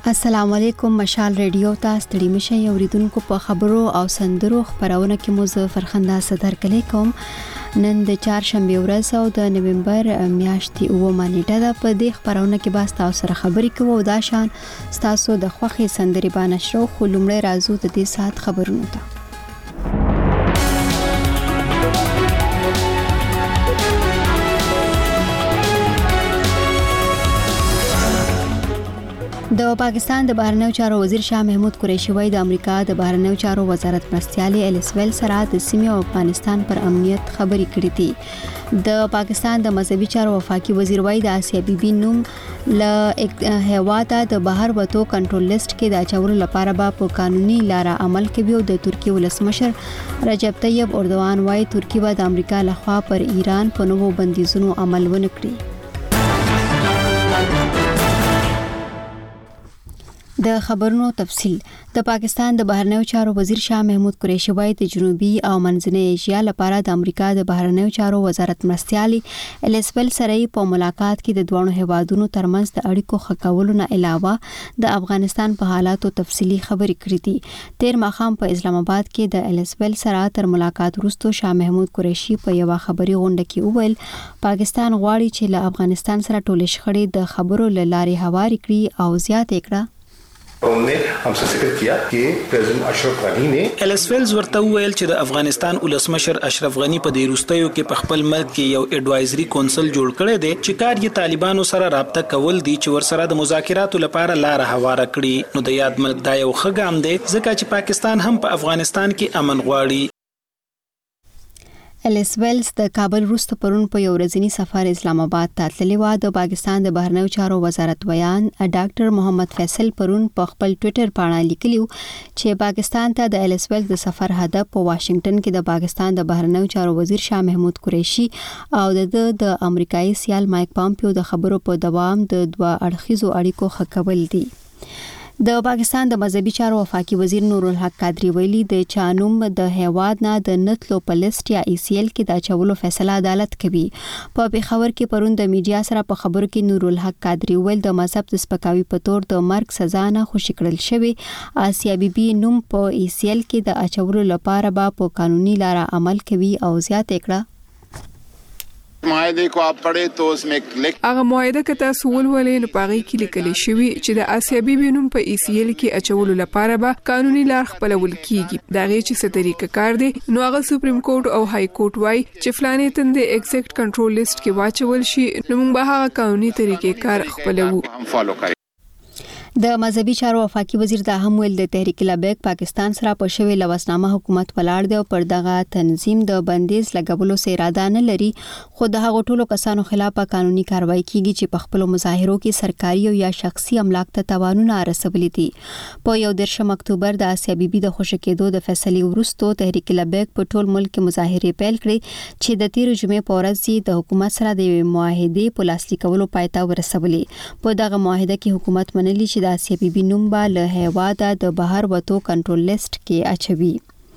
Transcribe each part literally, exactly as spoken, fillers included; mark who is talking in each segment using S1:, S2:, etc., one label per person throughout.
S1: السلام علیکم مشال ریډیو ته ستړي مشه اوریدونکو په خبرو او سندرو خبرونه کې مو زه فرخنده صدر کلی کوم. نن د چهارشنبه ورځ او د نومبر میاشتې اوومه نیټه ده. په دې خبرونه کې به تاسو سره خبرې کوو او دا شان تاسو د خوښي سندري باندې شرو خو لومړی راځو د دې سات خبرونو ته. د پاکستان د بهرنیو چارو وزیر شاه محمود قریشي وايي د امریکا د بهرنیو چارو وزارت مرستيالي الیس ویل سره د سیمې او افغانستان پر امنیت خبرې کړې دي. د پاکستان د مذهبي چارو وفاقي وزیر وايي د آسیا بیبي نوم له هواته د بهر وټو کنټرول لیست کې د اچولو لپاره به په قانوني لار عمل کوي او د ترکیه ولسمشر رجب طیب اردوغان وايي ترکیه به د امریکا لخوا پر ایران په نوو بندیزونو عمل ونه کړي. د خبرونو تفصیل. د پاکستان د بهرنیو چارو وزیر شاه محمود قریشي وايي د جنوبي او منځنۍ ایشیا لپاره د امریکا د بهرنیو چارو وزارت مرستيالي الیس ویل سره په ملاقات کې د دوه هیوادونو ترمنځ د اړیکو ښه کولو نه علاوه د افغانستان په حالاتو تفصیلی خبرې کړې دي. تیر ماښام په اسلام آباد کې د الیس ویل سره تر ملاقات وروسته شاه محمود قریشي په یو خبري غونډه کې وویل پاکستان غواړي چې له افغانستان سره ټولې شخړې د خبرو لارې هواري کړي او زیات کړي.
S2: उन्होंने हमसे जिक्र किया कि प्रेसिडेंट अशरफ غنی ने
S3: الیس ویلز ورته ویل چې د افغانستان ولسمشر اشرف غنی په دې وروستیو کې په خپل ملک کې یو اډوایزري کونسل جوړ کړی دی چې کار یې طالبانو سره رابطه کول دي چې ورسره د مذاکراتو لپاره لار هواره کړي. نو د یاد ملک دا یو ښه ګام دی ځکه چې پاکستان هم په افغانستان کې امن غواړي.
S1: الیس ویلز د کابل وروسته پرون په یو ورځنی سفر اسلام آباد ته تللی و. د پاکستان د بهرنیو چارو وزارت بیان ډاکټر محمد فیصل پرون په خپل ټوئیټر باندې لیکلی چې پاکستان ته د الیس ویلز د سفر هدف په واشنگټن کې د پاکستان د بهرنیو چارو وزیر شاه محمود قریشي او د د امریکایي سیال مایک پامپیو د خبرو په دوام د دوه اړخیزو اړیکو ښه کول دي. د پاکستان د مذهبي چارو وفاقي وزیر نور الحق قادری ویلي د چانوم د هیواد نه د نتلو پلیسټ یا ای سی ایل کې د چولو فیصله عدالت کوي. په پیښور کې پرون د میډیا سره په خبرو کې نور الحق قادری ویل د مذهب د سپکاوي په تور د مرګ سزا نه خوشی کړل شوی آسیا بیبي نوم په ای سی ایل کې د اچولو لپاره به په قانوني لار عمل کوي او زیات کړه.
S4: معاهده کو اپ پڑھے تو اس میں
S5: هغه معاهده کته سوال ولې نه پاغي کې لیکل شوی چې د آسیا بیبي نوم په ای سی ایل کې اچولو لپاره به قانوني لار خپلول کیږي. دا غي چې څه طریقه کار دی نو هغه سپریم کورټ او های کورټ وايي چې فلانه تند ایگزیکټ کنټرول لیست کې واچول شي نو موږ به هغه قانوني طریقې کار خپلو. د مذهبي چارو وفاقي وزیر دا هم ویل د تحریک لبیک پاکستان سره په شوی لوسنامه حکومت ولاړ دی او پر دغه تنظیم د بندیز لګولو سره اراده نه لري خو د هغو ټولو کسانو خلاف قانوني کاروایی کیږي چې په خپل مظاهرو کې سرکاري او یا شخصي املاک ته تاوانونه رسولي دي. په یو دیرشم اکتوبر د آسیا بیبي د خوشی کېدو د فیصلې وروسته تحریک لبیک په ټول ملک کې مظاهره پیل کړې چې د تیر جمعې په ورځ د حکومت سره د معاهده په لاسلیک کولو پایته ورسولي. په دغه معاهده کې حکومت منلي چې د آسیا بیبي نوم به له هیواده د بهر وټو کنټرول لیست کې اچوي.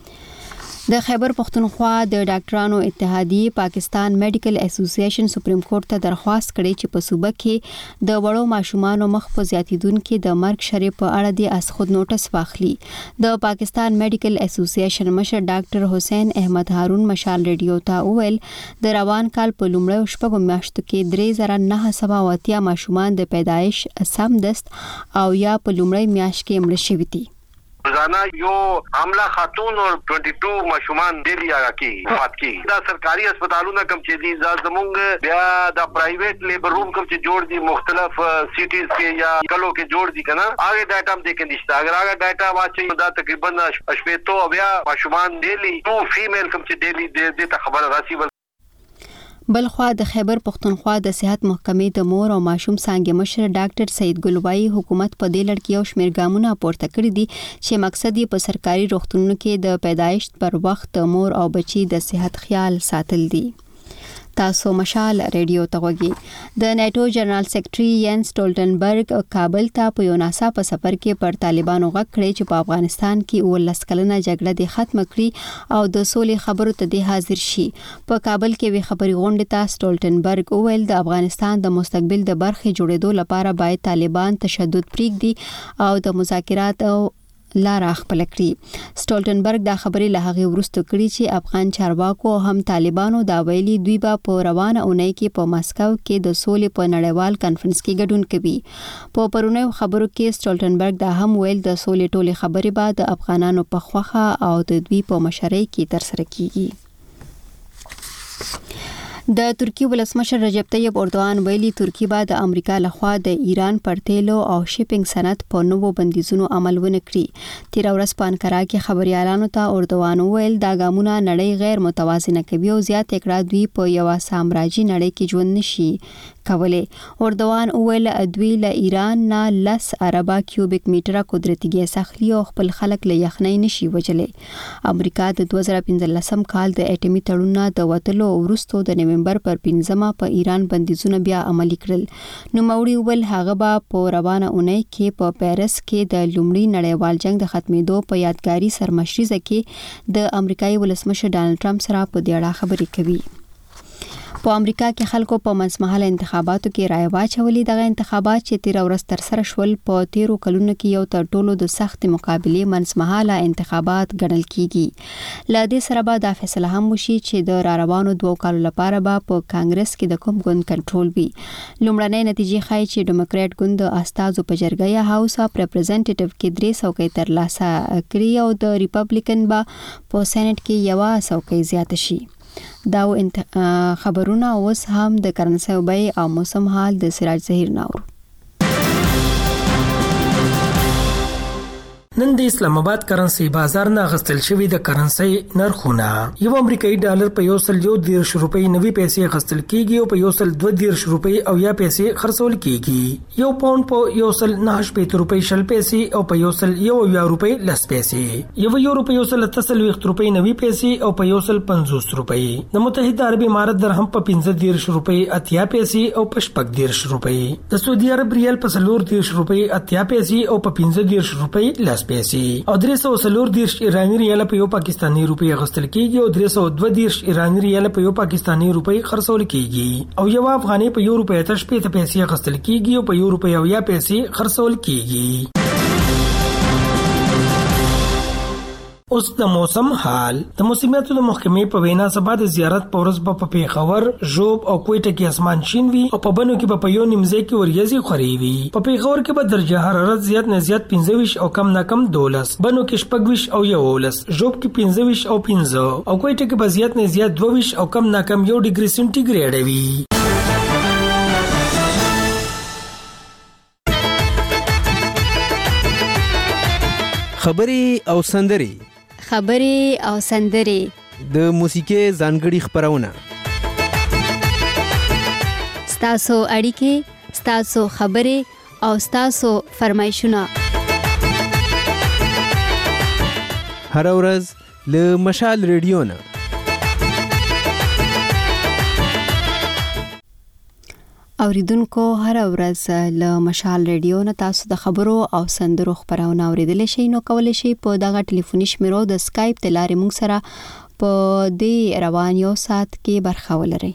S5: د خیبر پختونخوا د ډاکټرانو اتحادیه پاکستان میډیکل اسوسییشن سپریم کورټ ته درخواست کړې چې په صوبه کې د وړو ماشومانو مخ په زیاتیدونکو د مرګ شرې په اړه د اس خود نوټس واخلي. د پاکستان میډیکل اسوسییشن مشر ډاکټر حسین احمد هارون مشال ریډیو ته وویل د روان کال په لومړیو شپږو میاشتو کې درې زره نه سوه اتیا ماشومان د پیدایش سمدست او یا په لومړی میاشت کې مړه شوي دي.
S6: روزانہ یو حاملہ خاتون اور बाईस ماشومان ډیلی آگا کی وفات کی. دا سرکاري هسپتالونه کم چې دي زمونږ بیا دا پرایویټ لیبر روم کم چې جوړ دي مختلف سیټیز کې یا کلو کې جوړ دي کنه هغه ډاټا هم دې کې نشته. اگر هغه ډاټا واچي دا تقریبا شپږ تو بیا ماشومان ډیلی تو فیمیل کم چې ډیلی دې ته خبر راسي.
S1: بلخوا د خیبر پختونخوا د صحت محکمې د مور او ماشوم څانګې مشر ډاکټر سید ګلوای حکومت په دې لړ کې یو شمېر ګامونه پورته کړي دي چې مقصد یې په سرکاري روغتونونو کې د پیدایښت پر وخت مور او بچي د صحت خیال ساتل دي. تاسو مشال ریډیو ته وګورئ. د نیټو جنرال سیکریټري ینس سټولټنبرګ کابل ته په یو ناڅاپه سفر کې پر طالبانو غږ کړی چې په افغانستان کې ولس کلنه جګړه د ختم کړي او د سولې خبرو ته د حاضر شي. په کابل کې وی خبري غونډه ته سټولټنبرګ وویل د افغانستان د مستقبل د برخې جوړېدو لپاره باید طالبان تشدد پرېږدي او د مذاکرات او لار خپل کړی. سټولټنبرګ دا خبري له هغه وروسته کړی چې افغان چارواکو هم طالبانو دا ویلي دوی به په روانه اونۍ کې په ماسکو کې د سولې په نړیوال کانفرنس کې ګډون کوي. په پرونی خبرو کې سټولټنبرګ دا هم ویل د سولې ټولې خبرې به د افغانانو په خوخه او د دوی په مشرۍ کې ترسره کیږي. د ترکی ولسمشر رجب طیب اردوغان ویلي ترکی به د امریکا لخوا د ایران پر تیلو او شیپینګ صنعت په نوو بندیزونو عمل ونه کړي. تیر ورځ په انکارا کې خبريالانو ته اردوغان ویل دا ګامونه نړۍ غیر متوازنه کوي او زیات کړه دوی په یو سامراجي نړۍ کې ژوند نشي کوله. اردوغان ویل دوی له ایران نه لس اربه کیوبیک میټره قدرتي ګیس اخلي او خپل خلک له یخنۍ نشي وجلې. امریکا د دوه زره پنځلسم کال د اټومي تړون د وټلو وروسته د نومبر پر پنځمه په ایران بندیزونه بیا عملي کړل. نو موري ول هغه به په روانه اونۍ کې په پیرس کې د لومړي نړیوال جنگ د ختمېدو په یادګاري سرمشريزه کې د امریکایي ولسمشر ډانلډ ټرمپ سره په دې اړه خبرې کوي. په امریکا کې خلکو په منځمهاله انتخاباتو کې رائے واچولې. دغه انتخابات چې تیر ورځ تر سره شول په تیرو کلونو کې یو تر ټولو د سخت مقابله منځمهاله انتخابات ګڼل کیږي. ل دې سره به دا فیصله هم وشي چې د راروانو دوه کالو لپاره به په کانګرس کې د کوم ګوند کنټرول وي. لومړنۍ نتیجې ښایي چې ډیموکرات ګوند د استازو په جرګه یا هاوس اف ریپرزنټیټیو کې درې څوکۍ ترلاسه کړي او د ریپبلیکن به په سېنات کې یو څوکۍ زیاته شي. دا خبرونه اوس هم د کرنسي بیې او موسم حال د سراج ظهیر ناور.
S7: نن د اسلام آباد کرنسي بازار نه غستل شوی د کرنسي نرخونه یو امریکایي ډالر په یو سل یو دیرش روپۍ نوي پیسې غستل کیږي او په یو سل دوه دیرش روپۍ او یا پیسې خرڅول کیږي. یو پاوند په یو سل نه شپږ روپۍ شل پیسې او په یو سل یو یا روپۍ لس پیسې. یو یورو په یو سل تسل وخت روپۍ نوي پیسې او په یو سل پنځوس روپۍ. د متحده عرب امارات درهم په پنځه دیرش روپۍ اتیا پیسې او په شپږ دیرش روپۍ. د سعودي عرب ریال په څلور دیرش روپۍ اتیا پیسې او په پنځه دیرش روپۍ لس پیسې. او درې سوه څلور دیرش ایرانی ریال په یو پاکستاني روپۍ غستل کیږي او درې سوه دوه دیرش ایرانی ریال په یو پاکستاني روپۍ خرڅول کیږي او یو افغاني په یو روپۍ ته شپږ پیسې غستل کیږي او په یو روپۍ او یا پیسې خرڅول کیږي. اوس د موسم حال. د موسمیاتو د محکمې په وینا سبا د زیارت په ورځ په پیښور، ژوب او کوټه کې اسمان شین وي او په بنو کې په یو نیمځای کې وریځي خوري وي. په پیښور کې به درجه حرارت زیات نه زیات پنځه ویشت او کم نه کم دولس، بنو کې شپږ ویشت او یولس، ژوب کې پنځه ویشت او پنځه او کوټه کې به زیات نه زیات دوه ویشت او کم نه کم یو ډیګري سنټیګریډ وي.
S8: خبري او سندري
S1: خبري او سندري
S8: د موسیقي ځانګړي خبرونه
S1: ستاسو اړیکې، ستاسو خبري او ستاسو فرمایشونه
S8: هر ورځ له مشال ریډیو نه.
S1: اوریدونکو هر ورځ له مشال ریډیو نه تاسو د خبرو او سندرو خبرونه اوریدل شئ. نو کولای شئ په دغه ټلیفوني شمیرو د اسکایپ د لارې موږ سره په دې روان یو سات کې برخه ولرئ.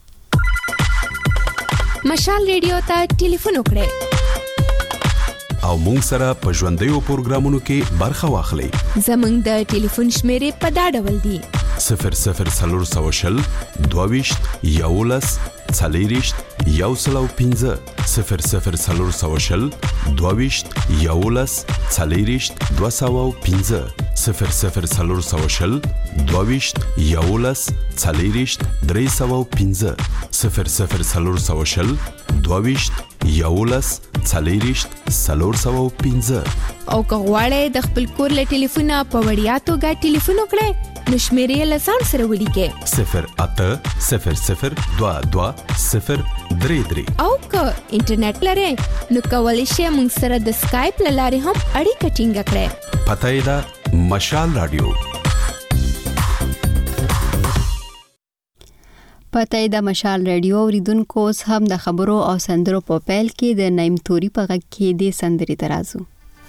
S9: مشال ریډیو ته ټلیفون وکړئ
S10: او موږ سره په ژوندیو پروګرامونو کې برخه واخلئ.
S9: زموږ د ټلیفون شمیرې په دا ډول دي:
S10: صفر صفر څلور سوه شل دوه ویشت یولس څلېرویشت یو سل او پنځه، صفر صفر څلور سوه شل دوه ویشت یولس څلېرویشت دوه سوه او پنځه، صفر صفر څلور سوه شل دوه ویشت یولس څلېرویشت درې سوه او پنځه، صفر صفر څلور سوه شل دوه ویشت یولس څلېرویشت څلور سوه او پنځه.
S9: او که غواړئ د خپل کور له ټلیفونه په وړیا توګه ټلیفون وکړئ نو شمیرې له ځان سره ولیکئ:
S10: صفر اته صفر صفر دوه دوه صفر درې درې.
S9: او که انټرنیټ لرئ نو کولی شئ موږ سره د سکایپ له لارې هم اړیکه ټینګه کړئ.
S10: پته یې ده مشال رادیو.
S1: پته د مشال رادیو اوریدونکو هم د خبرو او سندرو په پیل کې د نیم توري په غږ کې د سندري ترازو.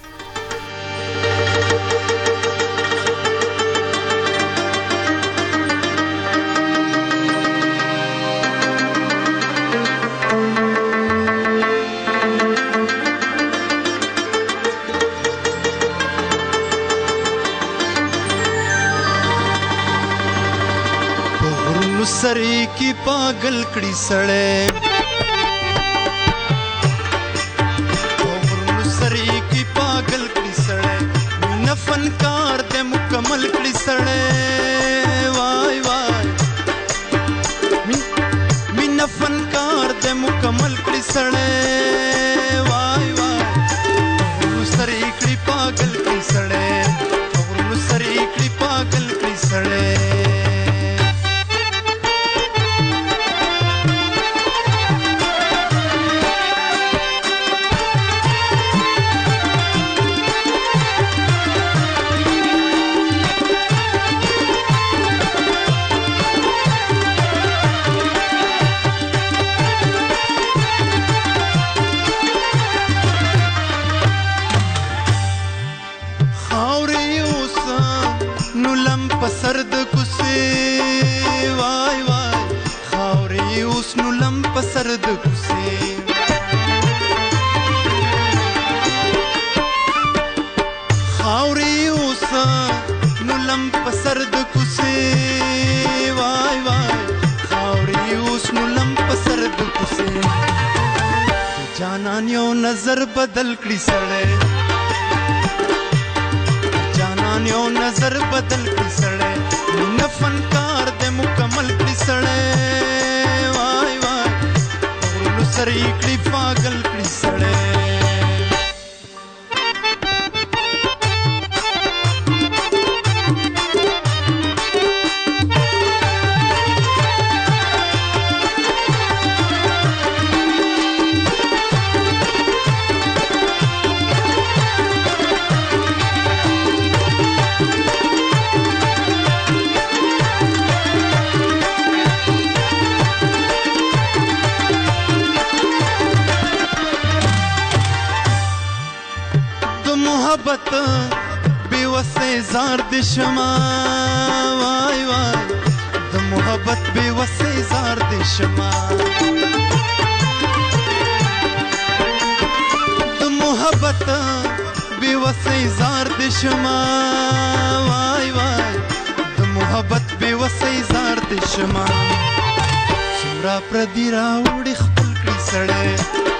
S11: سری کی پاگل کړي سړې ورنو سری کی پاگل کړي سړې مینا فنکار دې مکمل کړي سړې وای وای مینا فنکار دې مکمل کړي سړې وای وای ورنو سری کی پاگل کړي سړې ورنو سری کی پاگل کړي سړې سرد کوسه وای وای خاورې اوس نو لم په سرد کوسه خاورې اوس نو لم په سرد کوسه وای وای خاورې اوس نو لم په سرد کوسه جانان یو نظر بدل کړي سړې جانان یو نظر بدل کړي سړې نه فنکار دې مکمل کړي سړې وای وای ورنو سری کړي پاگل کړي سړې محبت بے وسے زار د شما وای وای د محبت بے وسے زار د شما د محبت بے وسے زار د شما وای وای د محبت بے وسے زار د شما سمرا پردی راوړي خپل کړي سړې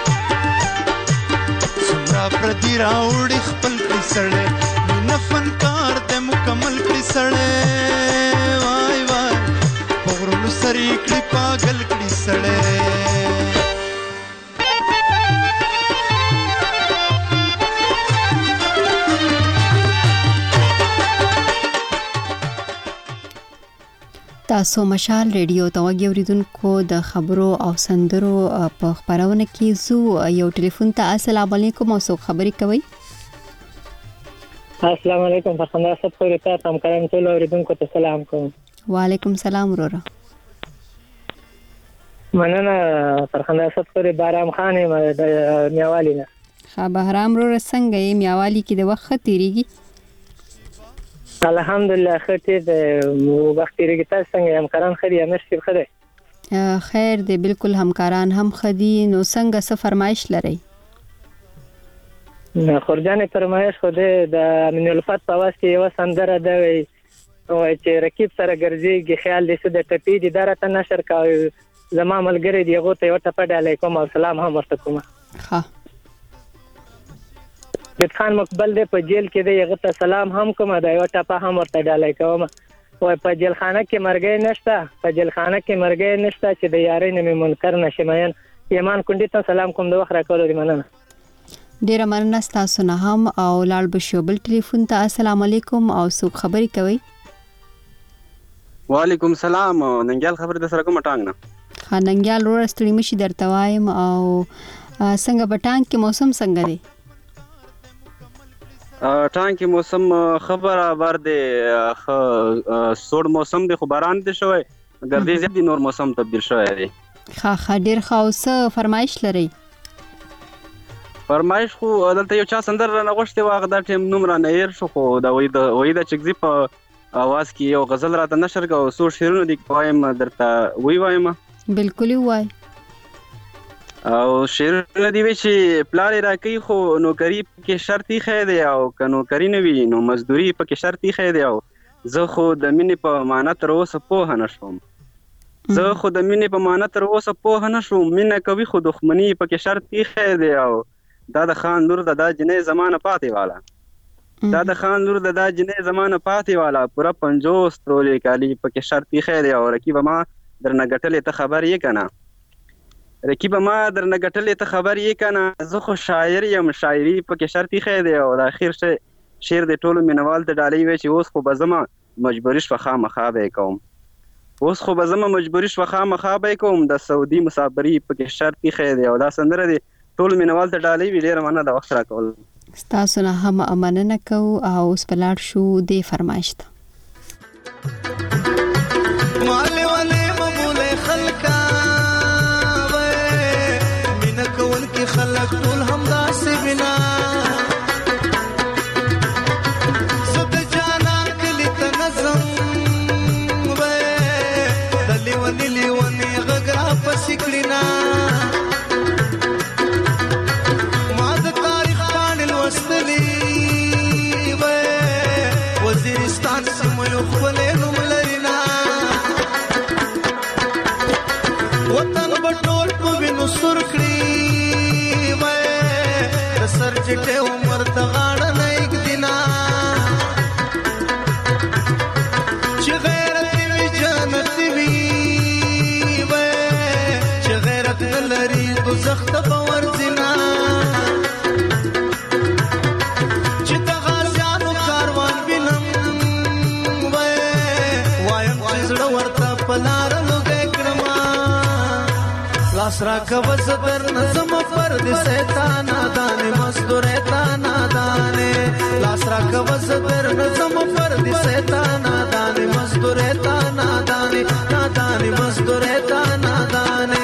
S11: پردی راوړي خپل کړي سړې نه فنکار دې مکمل کړي سړې وای وای پغړو سری کړي پاگل کړي سړې
S1: تاسو مشال رادیو ته وګورئ د خبرو او سندرو په خبرونه کې زو یو ټلیفون ته السلام علیکم او څوک خبرې کوي
S12: السلام علیکم فرخنده صاحب خو ته تم کارم ټول اوریدونکو ته سلام کوم
S1: وعلیکم سلام وروره
S12: مننه فرخنده صاحب خو بارام خان میاوالی نه
S1: ها بهرام وروره څنګه یې میاوالی کې د وخت تیریږي
S12: الحمدلله خطه د وخت تیریږي تاسو څنګه همکاران خري امرشي خره
S1: خیر دی بالکل همکاران هم خدي نو څنګه څه فرمایش لري
S12: خورجان فرمایش خو د امین الفت په واسطه یو سندره ده وي او چې رکیب سره ګرځيږي خیال دې څه د ټپی دي درته نشر کوي زما ملګری دی غو ته یو ټپه ډالې کوم او سلام هم ورته کوم
S1: ها
S12: د خان مقبل دې په جیل کې دی هغه ته سلام هم کوم دا یو ټپه هم ورته ډالې کوم وای په جیل خانه کې مرګ نشته په جیل خانه کې مرګ نشته چې د یاري نه منکر نشمین یمان کندې ته سلام کوم د وخت راکولو دی مننه
S1: ډیر مننه تاسو نه هم او لاړ بشوبل ټلیفون ته السلام علیکم او څوک خبرې کوي
S13: وعلیکم سلام ننګیال خبر د سره کوم ټانګ نه
S1: ها ننګیال ورستړي مشي درته وایم او څنګه بټانګ کې موسم څنګه دی
S13: ټانګ کې موسم خبره ور دی سوړ موسم دی خو باران دی شوی ګردې زیات دي نور موسم تبدیل شوی دی.
S1: ښه ښه ډېر ښه. او څه فرمایش لرئ؟
S13: فرمایش خو دلته یو چا سندره رانه غوښتې وه، هغه دا ټایم نوم رانه هېر شو، خو د وحید چکزي په اواز کې یو غزل راته نشر کړه او څو شعرونه دي وایم درته وی وایم.
S1: بالکل وای.
S13: او شعرونه دي وی چې پلار یې راکوي خو نوکري پکې شرط ایښی دی، او که نوکري نه وي نو مزدوري پکې شرط ایښی دی. او زه خو د مینې په معنا تر اوسه پوهه نه شوم زه خو د مینې په معنا تر اوسه پوهه نه شوم مینه کوي خو دښمني پکې شرط ایښی دی. او دا د خان لور د دا جنۍ زمانه پاتې والا دا د خان لور د دا جنۍ زمانه پاتې والا پوره پنځوس ترولې کالي پکې شرط ایښی دی. او رقیبه ما درنه ګټلې ته خبر یې که نه رقیبه ما درنه ګټلې ته خبر یې که نه زه خو شاعر یم شاعري پکې شرط ایښی دی. او د اخیر شعر د ټولو مینوال ته ډالۍ وی چې اوس خو به زما مجبوري شوه خامخا به یې کوم اوس خو به زما مجبوري شوه خامخا به یې کوم د سعودي مسافري پکې شرط ایښی دی. او دا سندره دی ټولو مینوال ته ډالۍ وي. ډېره مننه د وخت راکول.
S1: ستاسو نه هم مننه کوو. او اوس په لاړ شو دې فرمایش ته.
S11: مالې ولې ممولې خلکا وې مینه کوونکي خلک ټول همداسې بنا سکڑینا ما د تاریخ باندې لوستلی وې وزیرستان سیمه یو خپل نوم لرينا وطن بټول په وینو سر کړی وې د سر چټه عمر ته غاړه نه یک دینا چې غیرت وی جنت وی لري دوزخ ته باور زنا چې د غازیانو کاروان وینم وای وایم چې زړه ورته پلار لږه کړم لاس را کوه زبر نظم پر دې شیطان دانه مزدور تانا دانه لاس را کوه زبر نظم پر دې شیطان دانه مزدور تانا دانه دانه مزدور تانا دانه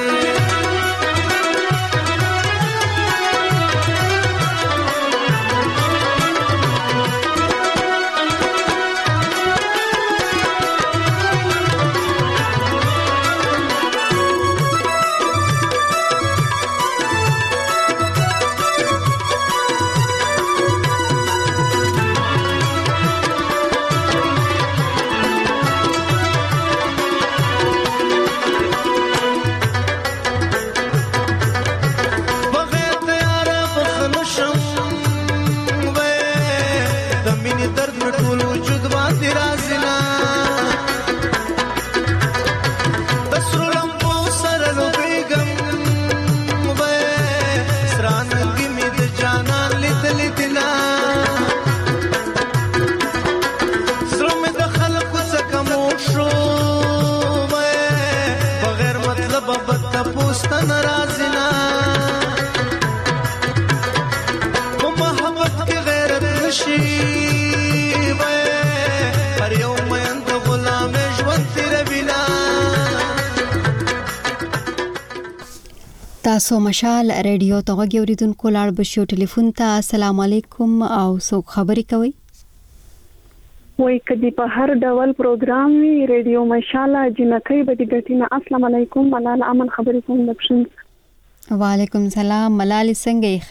S1: تاسو مشال ریډیو ته غوږی اوریدونکو لاړ بشو ټلیفون ته السلام علیکم او څوک خبرې کوي
S14: وای کدی په هر ډول پروګرام وی ریډیو مشال جنکی بدی ګټینا السلام علیکم ملال امن خبرې کوم لپشن
S1: وعلیکم السلام ملال څنګه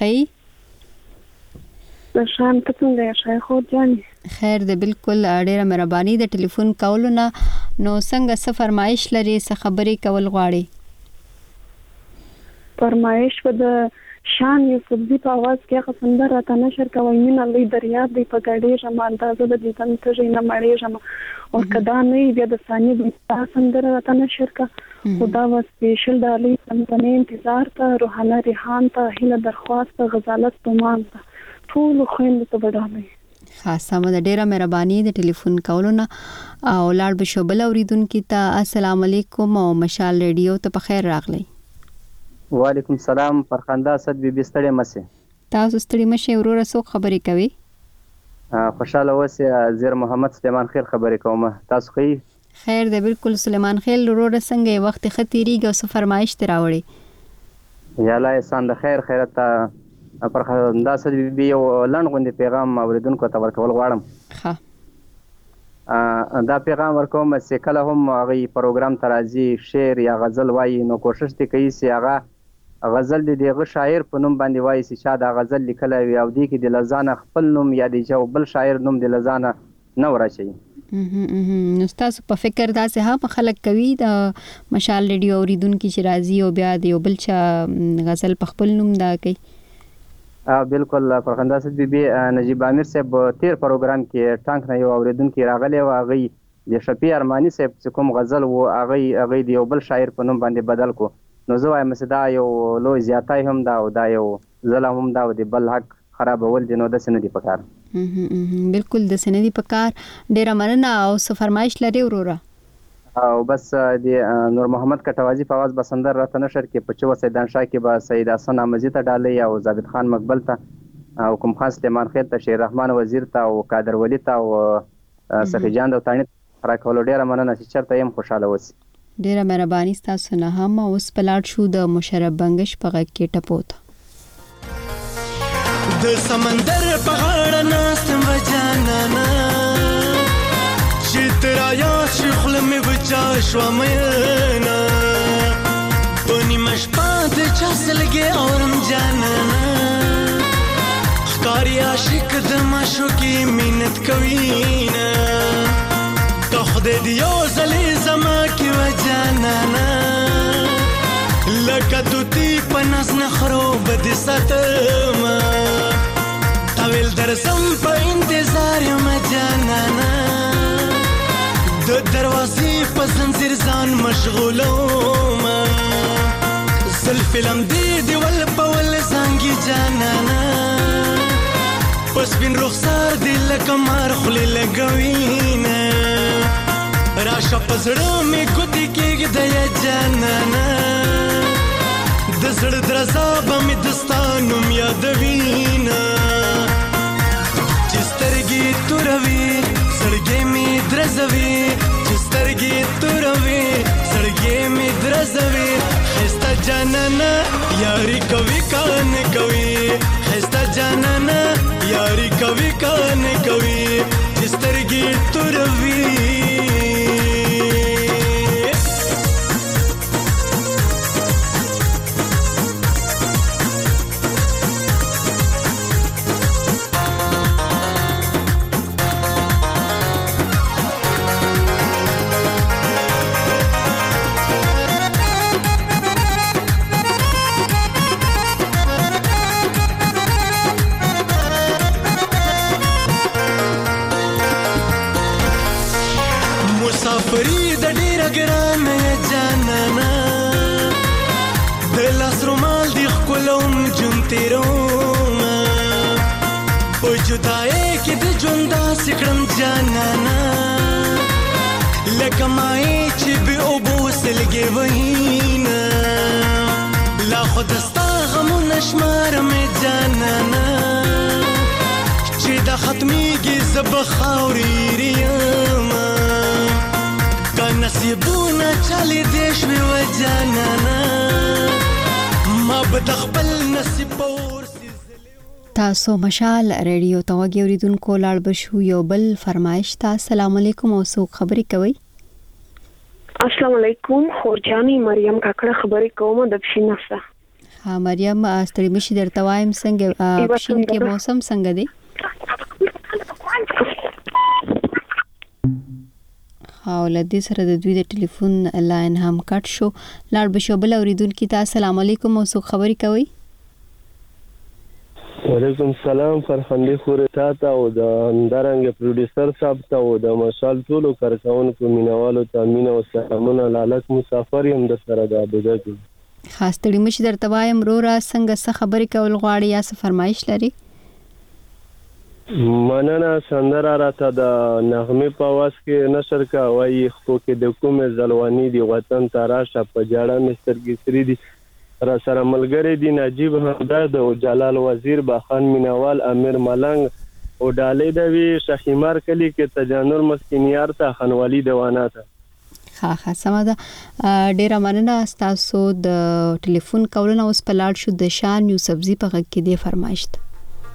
S1: یې
S14: خی شان ته څنګه یې خو جان
S1: خیر دې بالکل ډیره مهرباني د ټلیفون کولو نه نو څنګه څه فرمایش لري څه خبرې کول غواړي
S14: فرمایش په د شان یو سبزی په आवाज کې هغه سندره راته نشر کوي مینه لوی دریاب دی په ګاډي جما اندازه د دې تم ته جنا مړې جما او کدا نه بیا د ثانیه د سندره راته نشر کا خدا وا سپیشل د علی سمونه انتظار ته روحانه ریحان ته هله درخواست غزالت تومان ته ټول خويند ته وډامه
S1: خاصه مده ډیره مهرباني د ټلیفون کولو نه او لاړ بشو بل اوریدونکو ته السلام علیکم او مشال ریډیو ته په خیر راغلی
S15: وعلیکم السلام فرخنده اسد بي بي ستړي مسه
S1: تاسو ستړي مشه وروره څوک خبرې کوي
S15: خوشاله اوسه زیر محمد سليمان خیر خبرې کوم تاسو خو
S1: خیر ده بالکل. سلیمان خیل وروره څنګه وخت ختیریږي او څه فرمایش ته راوړي؟
S15: یا الله احسان د خیر خیرت ته پر خندا صد بي یو لنډ غوندې پیغام اوریدونکو ته ورکول غواړم. ښه دا پیغام ورکوم چې کله هم هغوی پروګرام ته راځي شعر یا غزل وایي نو کوشش دې کوي چې هغه غزل دې د هغه شاعر په نوم باندې وایي چې چا دا غزل لیکلی وي او دې کې د له ځانه خپل نوم یا د یو بل شاعر نوم د له ځانه نه ورچوي.
S1: نو ستاسو په فکر داسې هم خلک کوي د مشال ریډیو اوریدونکي چې راځي او بیا د یو بل چا غزل په خپل نوم دا کوي؟
S15: بالکل. فرخنده صد بي نجیب امیر صاحب تیر پروګرام کې ټانک نه یو اوریدونکي راغلی و، هغوی د شفیع ارماني صاحب چې کوم غزل و هغوی هغوی د یو بل شاعر په نوم باندې بدل کو. نو زه وایم چې دا یو لوی زیاتی هم ده او دا یو ظلم هم ده او د بل حق خرابول دي، نو داسې نه دي پکار.
S1: بالکل داسې نه دي پکار. ډېره مننه. او څه فرمایش لرې وروره؟
S15: او بس د نور محمد کټوازي په اواز به سندر راته نشر کې په چوه سیدانشاه کې به سید حسن احمدزي ته ډالۍ او ثابت خان مقبل ته او کوم خان سلیمان خیل ته شیر رحمان وزیر ته او قادر ولی ته او سخی جان د تاڼي راکولو ډېره مننه چې چېرته یم خوشحاله اوسئ.
S1: ډېره مهرباني ستاسو نه هم. اوس په لاړ شو د مشرف بنګش په غږ کې ټپو ته.
S11: د سمندر په غاړه ناست یم جانانه چې تر یاد شي خوله مې وچا شوه میینه په نیمه شپه د چا سلګې اورم جانانه ښکاري عاشق د معشوقې مینت کوي نه که خدای دې یو ځلې زما کې وه جانانه لکه توتي په ناز نخرو به دې ساتمه تا ویل درځم په انتظار یم جانانه د دروازې په زنځیر ځان مشغولومه زلفې لمدې دې ول په ول زانګي جانانه په سپین رخسار دې لکه مار خولې لګوینه راشه په زړه مې ګوتې کېږده یا جانانه د زړه درزا به مې د ستا نوم یادوینه چې سترګې توروي زړګی مې درزوي چې سترګې توروي زړګی مې درزوي ښایسته جانانه یاري کوي که نه کوي ښایسته جانانه یاري کوي که نه کوي چې سترګې توروي. مسافري د ډېره ګرانه یا جانانه د لاس رومال دې ښکلوم ژوند تېرومه په جدایۍ کې د ژوند داسې کړم جانانه لکه مایې چې بې اوبو سلګې وهینه لا خو د ستا غمونه شمارمې جانانه چې دا ختمېږي زه به خاورې ریمه نصیبونه چلی دې شوې و جانانه ما به د خپل نصیب په اور
S1: تاسو مشال ریډیو ته وګورئ اوریدونکو لاړ بشو یو بل فرمایش ته. السلام علیکم او څوک خبرې کوي؟
S14: السلام علیکم خورجانی مریم کاکړه خبرې کوم د پښین نفسه.
S1: ها مریم ستړي مشي درته وایم څنګه پښین کې موسم څنګه دی؟ او لدې سره د دوی د ټلیفون لاین هم کټ شو. لاړ بشو بل اوریدونکو ته السلام علیکم او څوک خبرې کوي؟
S16: وعلیکم السلام فرخنده خورې تاته او د همدارنګه پروډوسر صاحب ته او د مشال ټولو کارکونکو مینوالو ته مینه او سلامونه. لالک مسافر یم د سره د ابوظبي.
S1: خاص ستړي مشي درته وایم وروره څنګه څه خبرې کول غواړي یا څه فرمایش لري؟
S16: مننه. سندره راته د نغمې په اواز کې نشر کا وایي خو کې د کومې ځلواني دی وطن ته راشه په جاړه مې سترګې سرې دي را سره ملګری دي نجیب همدرد او جلال وزیر باخان مینوال امیر ملنګ او ډالۍ د وی شخیمار کلی کې تجانور مسکینیار ته خنوالی دیوانه ته
S1: ها ها سمه ده. ډیره مننه تاسو د ټلیفون کولونه. اوس په لاړ شو د شان یوسفزي په غږ کې دی فرمایش ده.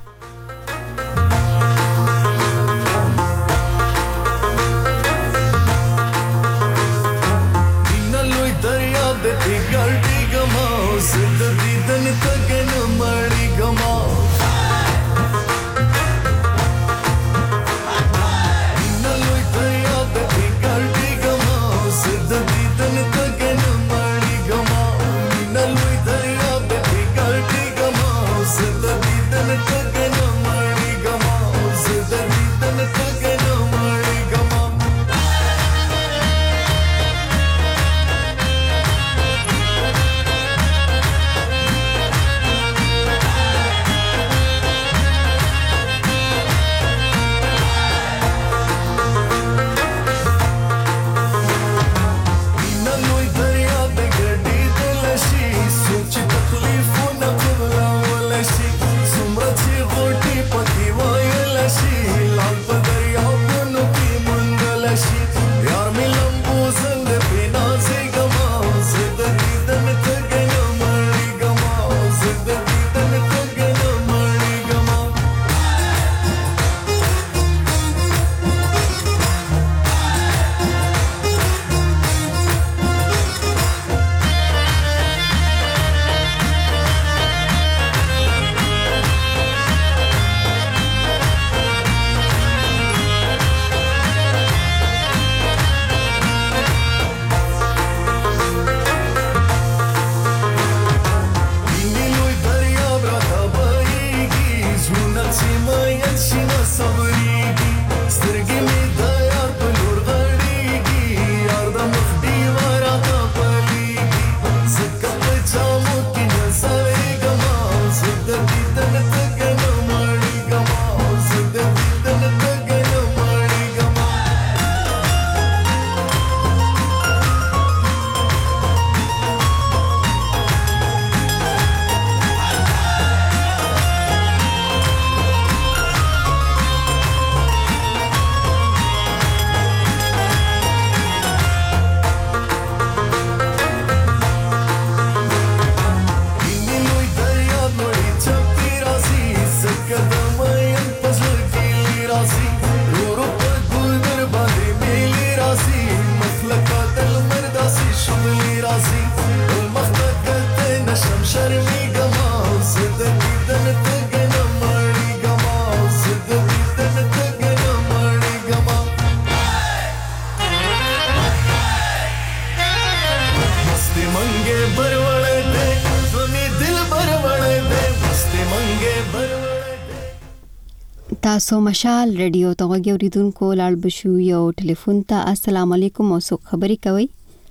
S1: تاسو مشال رادیو ته غوږی اوریدونکو لاړ بشو یو ټلیفون ته. السلام علیکم، موسو خبري کوي.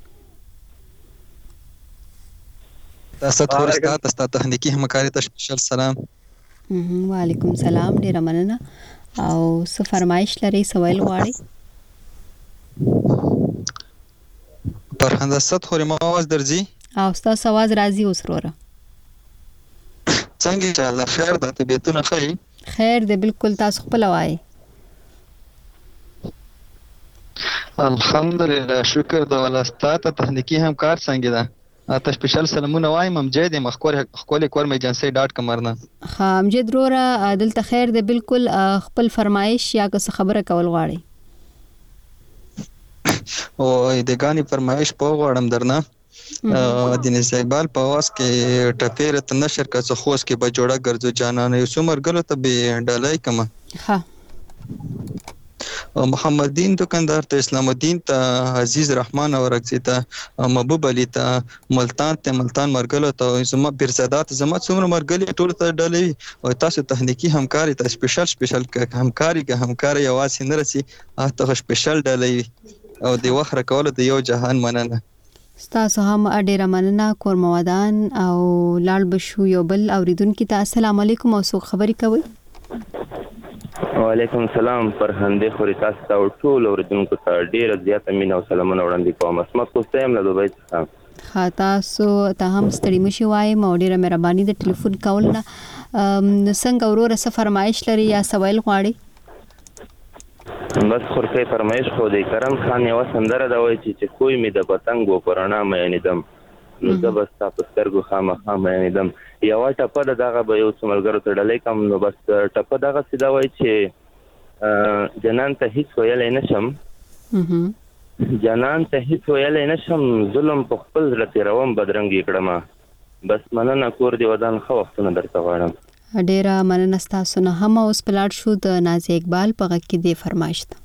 S17: تاسو ته ورسته تاسو تخنیکی همکاري ته سپیشل سلام.
S1: وعلیکم سلام، ډیره مننه. او څه فرمایش لري، سوال غواړي؟
S17: پر هندسه خوري ما आवाज درځي
S1: او تاسو आवाज راځي اوس وروره.
S17: څنګه چې الله خیر ده طبيعتونه خیر
S1: خیر دې بالکل. تاسو خپل وایي؟
S17: الحمدلله شکر د ولستات تخنیکی همکار څنګه ده. اته سپیشل سلامونه وایم امجد مخکور خپل کور ایجنسی ډاټ کام مرنه.
S1: ها امجد وروره دلته خیر دې بالکل. خپل فرمایش یا څه خبره کول غواړي؟
S17: او د غاني فرمایش په غواړم درنه. د نسایبال په واس کې ټپیر ته نشر کا څه خوس کې به جوړه ګرځو جانانه یو څومره غلو ته به ډالای کما.
S1: ها
S17: محمد دین دکاندار ته اسلام الدین ته عزیز رحمان اورکزی ته محبوب علی ته ملتان ته ملتان مرګلو ته زما پیرزادات زما څومره مرګلي ټول ته ډالوي. او تاسو تخنیکی همکاري ته سپیشل سپیشل همکاري که همکاري یوازې نه رسي ته سپیشل ډالوي او د وخت کول د یو جهان مننه.
S1: تاسو هم ډیره مننه کور موادان او لاړ بشو یو بل اوریدونکو ته. السلام علیکم، او څوک خبري کوي؟
S18: وعلیکم السلام. فرهنده خوري تاسو ته ټول اوریدونکو ته ډیره زیاته مینه او سلامونه وړاندې کوم. اسمت کوستم له دوبۍ څخه.
S1: ها تاسو ته هم ستړي مشي وایم او ډیره مهرباني د ټلیفون کولنه. څنګه وروره څه فرمایش لري یا سوال غواړي؟
S18: بس خورکۍ فرمایش خو دی کرم خان یو سندره دا وایي چې کوی می د پتنګ و پرانا مې ندم نو زه بس تاسو سترګو خامخا مې ندم یو ټپه دغه به یو څملګرو ته ډلې کم نو بس ټپه دغه سیدا وایي چې جنان ته هیڅ ویلې نشم جنان ته هیڅ ویلې نشم ظلم په خپل زړه تیروم بدرنګي کړم بس مننه کور دی ودان خو وختونه درته غواړم
S1: ډیره مننه ستاسو نه هم اوس پلاټ شو د نازي اقبال په غږ کې دی فرمایش ده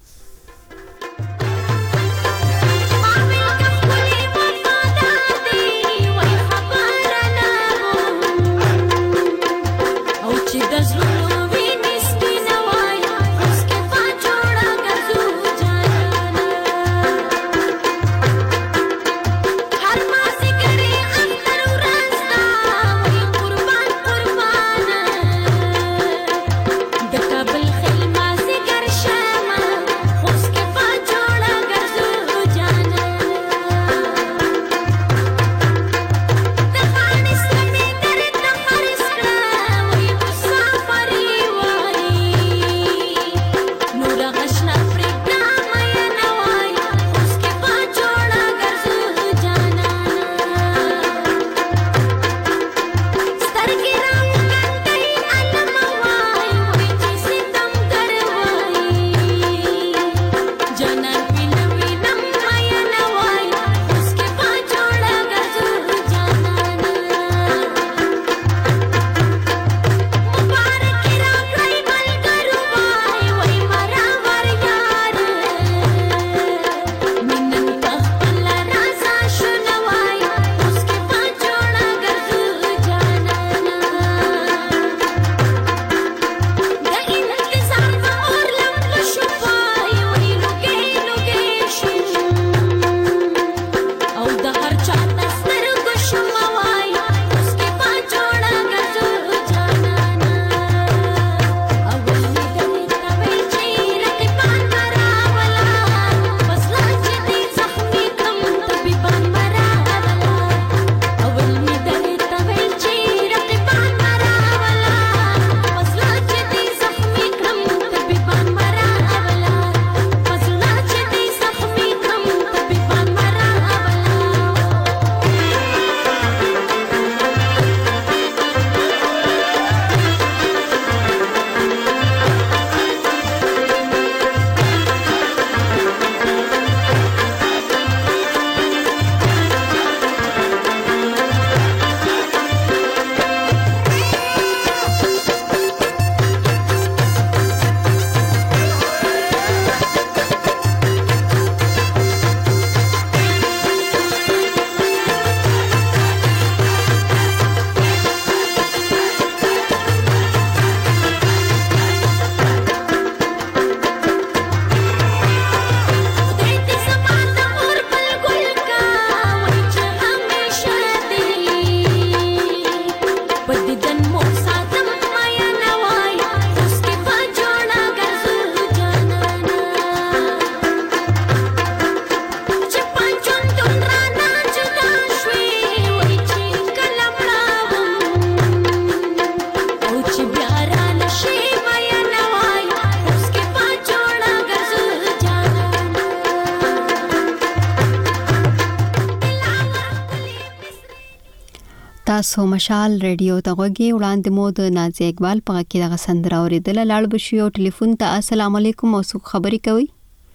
S1: تاسو مشال ریډیو ته غوږی وړاندې مو د نازي اقبال په کې دغه سندره اوریدل لاړ بشو یو ټلیفون ته السلام علیکم اوسو خبري کوي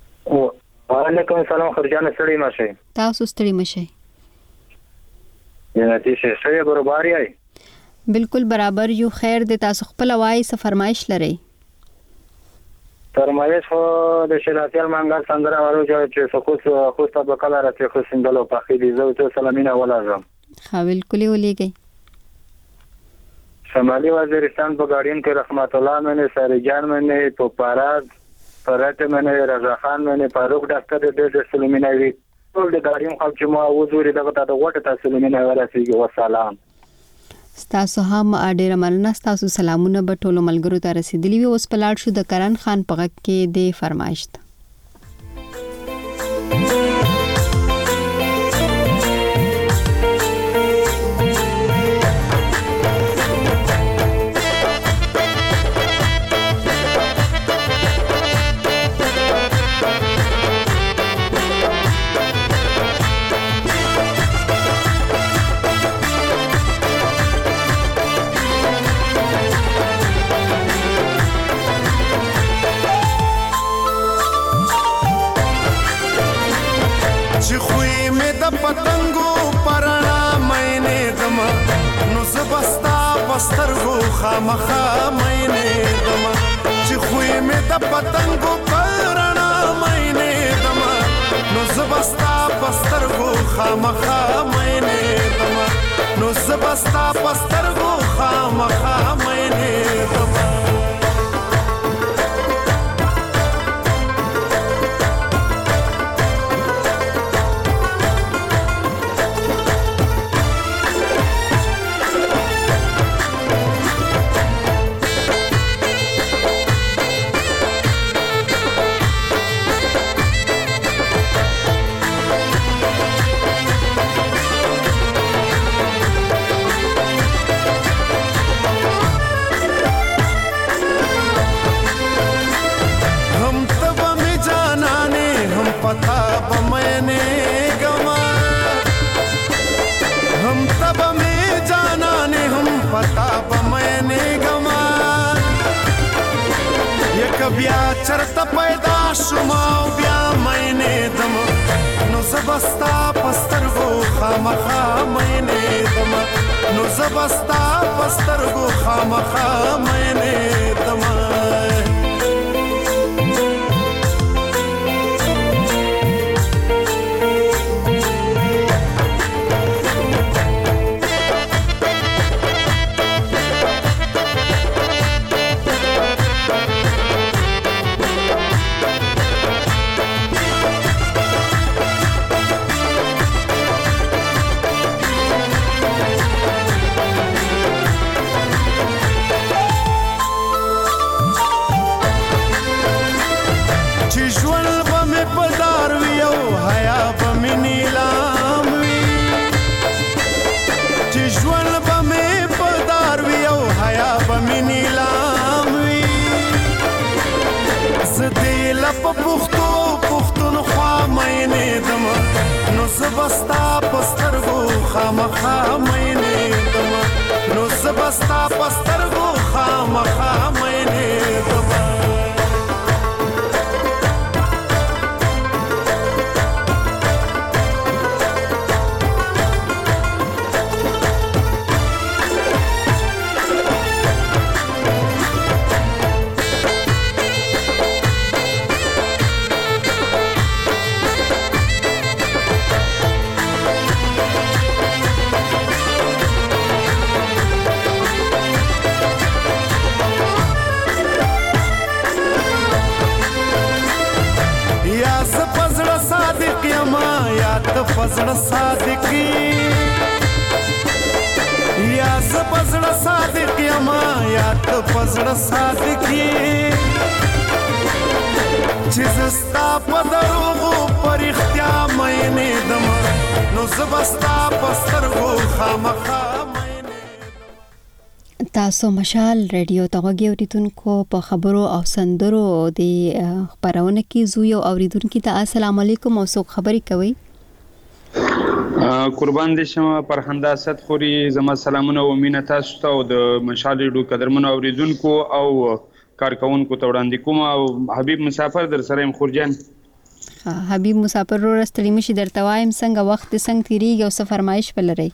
S12: وعلیکم السلام خرجانه سړی ماشه
S1: تاسو ستړي مشه
S12: یا تاسو سړی برابر یې
S1: بالکل برابر یو خیر د تاسو خپل وای څه فرمایش لري
S12: فرمایش خو د شلاتیل منګل سندره ورو چې سکوت خو ست په کله راته خو سندلو په خېدي زو ته سلامینه ولازم
S1: ها بالکل ولېږي
S12: شمالي وزیرستان په ګاډین کې رحمت الله منه ساری جان منه په پاراد فرات منه رضا خان منه فاروق ډاکټر دې د سلامینه وی ټول د ګاډین خلک چې مو وزوري دغه د وټه تاسو سلامینه ورسیږي والسلام
S1: ستاسو هم ډېر مننه ستاسو سلامونه به ټولو ملګرو ته رسیدلی وي اوس پلاړ شو د کرن خان په غږ کې د فرمایش
S11: زبستا پسترګو خامخا مینه دما چې خوې مې د پتنګو پرانا مینه دما نو زبستا پسترګو خامخا مینه دما نو زبستا پسترګو خامخا مینه دما पता बमने गवा हम तब में जाना ने हम पता बमने गवा ये कबिया चरत पैदा शुमा ब्या मैंने दम नो सबस्ता पस्तर गो खामखा मैंने दम नो सबस्ता पस्तर गो खामखा मैंने दम پختو پختونخوا مینه دما نو زبستا پسترګو خامخا مینه دما نو زبستا پسترګو خامخا مینه دما فزړه صادقي یا ز فزړه صادق یما یا ته فزړه صادقي چې زستا په دروغو پر اختیا مینه دم نو زبستا پسترګو خامخا
S1: تاسو مشال ریډیو ته غوږیوریدونکو په خبرو او سندرو د خبرونه کې زو یو اوریدونکو ته السلام علیکم او څوک خبري کوي
S19: قربان دې شمه پرخنده اسد خوري زما سلامونه او مینه تاسو ته او د مشال ریډیو قدرمنو اوریدونکو او کارکونکو ته وړاندې کوم او حبیب مسافر در سره خورجان
S1: حبیب مسافر رو رستړی مشي درته وایم څنګه وخت څنګه تیریږي او څه فرمایش بلري